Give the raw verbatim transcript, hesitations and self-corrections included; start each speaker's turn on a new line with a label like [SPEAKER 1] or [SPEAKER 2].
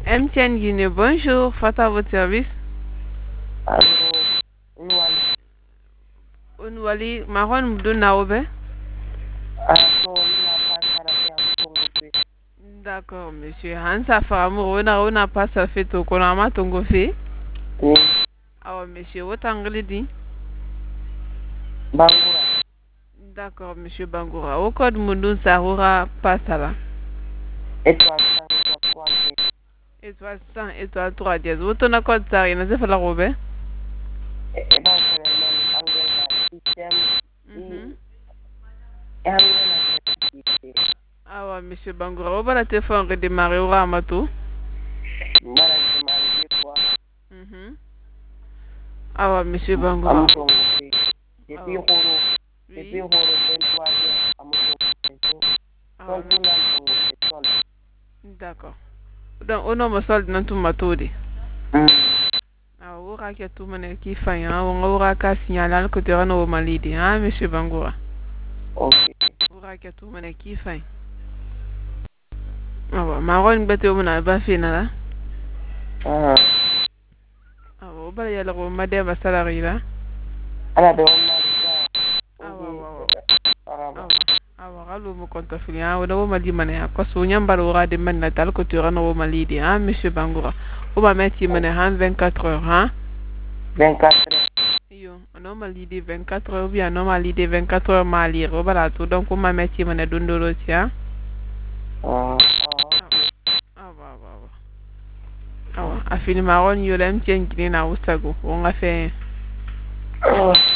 [SPEAKER 1] M T N Guinée, bonjour, Fata à votre service.
[SPEAKER 2] Allô, Ouali.
[SPEAKER 1] Onwali, Maron Moudou Naobe.
[SPEAKER 2] Ah, non, il n'a pas caractère de ton côté.
[SPEAKER 1] D'accord, monsieur. Hansa Faramou, on a on a pas ça fait au Konama Tongo fait.
[SPEAKER 2] Oui,
[SPEAKER 1] Ah, monsieur, votre anglais dit.
[SPEAKER 2] Bangoura.
[SPEAKER 1] D'accord, monsieur Bangoura. Au code Moudou Sahura passe là.
[SPEAKER 2] Étoile cinq, étoile trois,
[SPEAKER 1] Étoile cent, étoile trois dièse. Votre na code ça, il n'a pas la robe.
[SPEAKER 2] et éventuellement, anglais, là, système,
[SPEAKER 1] Mhm.
[SPEAKER 2] et anglais, là, c'est
[SPEAKER 1] Ah, ouais, monsieur Bangoura. Au bas la téléphone redémarrer au Ramatou.
[SPEAKER 2] management, des fois,
[SPEAKER 1] Mhm. Ah, ouais, monsieur
[SPEAKER 2] am
[SPEAKER 1] Bangoura.
[SPEAKER 2] ton côté.
[SPEAKER 1] Ah,
[SPEAKER 2] Depuis
[SPEAKER 1] ouais.
[SPEAKER 2] Horo, depuis
[SPEAKER 1] Oui.
[SPEAKER 2] Horo, vingt-trois heures, am ton côté.
[SPEAKER 1] Ah,
[SPEAKER 2] Sol,
[SPEAKER 1] ouais.
[SPEAKER 2] tout là, ton côté, sol.
[SPEAKER 1] D'accord. Donc, on a me solde dans tout matodi.
[SPEAKER 2] Hum,
[SPEAKER 1] Ah, on aura que tout mon qui fait, hein. On aura qu'à signaler que tu as un malade, hein, monsieur Bangoura.
[SPEAKER 2] ok.
[SPEAKER 1] On aura que tout mon qui fait. Ah, ouais. Maron, bête, on a pas fait, là.
[SPEAKER 2] Ah,
[SPEAKER 1] Ah, ouais. On va y aller au madame salarié, là.
[SPEAKER 2] ala be on marita,
[SPEAKER 1] Ah, ouais,
[SPEAKER 2] ogi,
[SPEAKER 1] ouais, ouais.
[SPEAKER 2] araba.
[SPEAKER 1] Ah, ouais. Ah, ouais. Allo, mon compte affilié, hein. On a au malade, mané. Parce qu'on y a un bar au ras de natal que tu as un malade, hein, monsieur Bangoura. On va mettre, mané, hein, vingt-quatre heures, hein.
[SPEAKER 2] vingt-quatre heures.
[SPEAKER 1] Yo, normal l'idée vingt-quatre heures bien normal l'idée vingt-quatre heures mal lire voilà tout donc on m'a mis mon dondolo tiens.
[SPEAKER 2] Ah,
[SPEAKER 1] Ah bah bah bah. Ah ouais, a fini marron yo l'aime tiens qui na usago on a fait
[SPEAKER 2] ah.